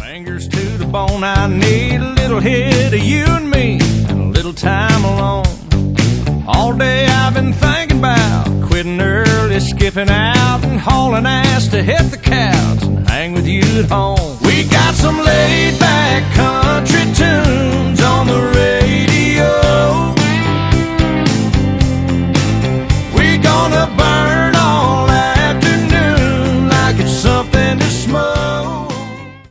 Fingers to the bone, I need a little hit of you and me, and a little time alone. All day I've been thinking about quitting early, skipping out, and hauling ass to hit the couch and hang with you at home. We got some laid back